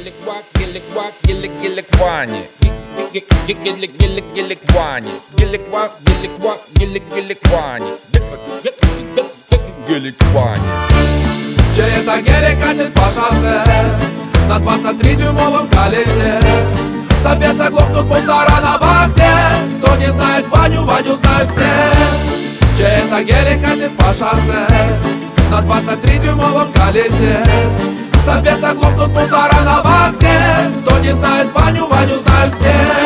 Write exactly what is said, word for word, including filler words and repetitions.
Гелик-гелик-гвак, гелик-гвак, гелик-гелик-вани. Гелик-гелик-гелик-гелик-вани. Гелик-гвак, гелик-гвак, гелик-гелик-вани. Гелик-вани. Чей это гелик катит по шоссе на двадцать три дюймовом колесе? Собес заглохнут мусора на вахте. Кто не знает Ваню, Ваню знают все. Чей это гелик катит по шоссе на двадцать три дюймовом колесе? Собес заглохнут мусора на вахте. Кто не знает Ваню, Ваню знают все.